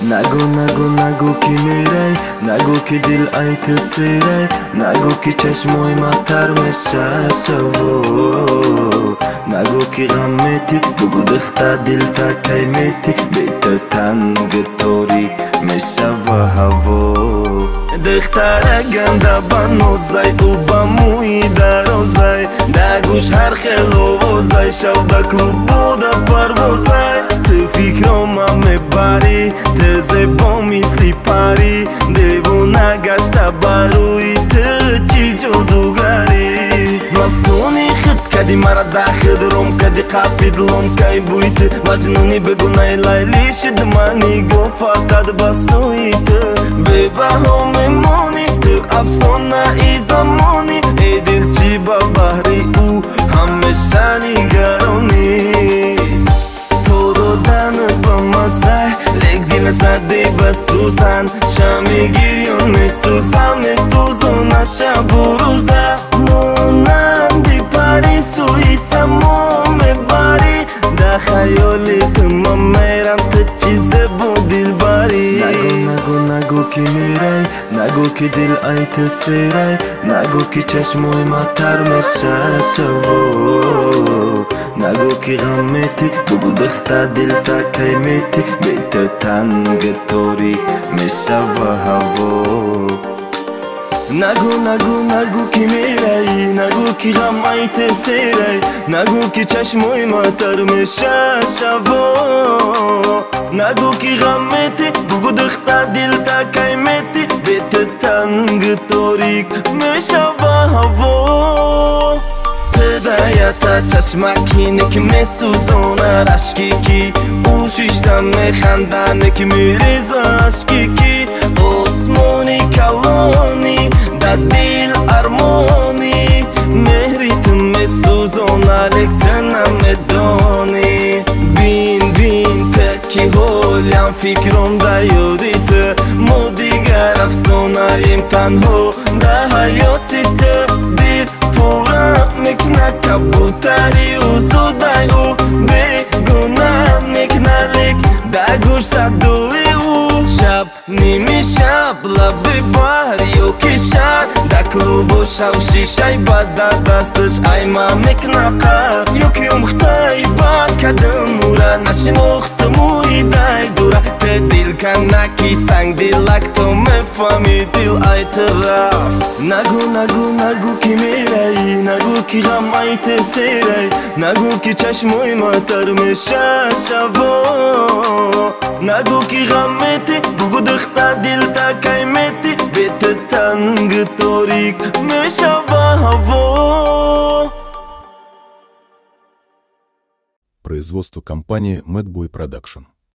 نگو کی میری، نگو کی دل ایتسیری، نگو کی چشموی ماتر میشه شو، نگو کی غمتی بگو دختا دل تا کی میتی، بیت تنگ تاریک میشه و هوا دختر گنده بنوزای او با موی درازای نگوش هر خلوزای شو دا کلوب بودا پروزای تو فکرم میبری تزه با مثلی پری دیوونه گشته بروی تو چی جادوگری مفتونی خود کدی مرا داخل روم کدی قاپی دلم کی بویت مجنونی بگو نیلیلی شد منی گو فقط بسوی تو ببها میمونی تو افسانه ای زمانی ای دل چی با بحری او همیشه نگرانی تو دادن با مزه لیک دل زدی بسوزن شمی گیریون میسوزن شب و روزه مونندی پری سوی سمو میبری در خیالی تو من میرم تو چیزه با دل بری نگو کی میری، نگو کی دل ایتسیری، نگو کی چشموی ماتر میشه شو، نگو کی غمتی بگو دختا دل تا کی میتی، بیت تنگ تاریک میشه و هوا نگو کی میری، نگو کی غم ایتسیری، نگو کی چشموی ماتر میشه شو، نگو کی غمتی بگو دختا دل تا کی میتی، بیت تنگ تاریک میشه و هوا هدایت چشمکی که میسوزونه رشکی کی او شیشتم میخندنه که میریزه عشقی کی آسمانی کلانی در دل ارمانی مهری تو میسوزونه لیک تو نمیدانی بین تکی هولیم فکرم در یادی تو ما دیگر افسانه‌ایم تنها در حیاتی تو دل پورم میکنه کبوتری و زودای او بگونه میکنه لیک در گوش صدوی او شب نیمی شب لبی باری و کشن در کلوب و شب شیشه باد در دستش ایما میکنه قرد یکی امختای باد کدم مورا نشنوخت موی دای دوره ته دل کنه کی سنگ دلک تو میفهمی دل ایتراف نگو کی میری، نگو کی غم ایتسیری، نگو کی چشموی ماتر میشه شو، نگو کی غمتی بگو دختا دل تا کی میتی، بیت تنگ تاریک میشه و هوا. Производство компании Madboy Production.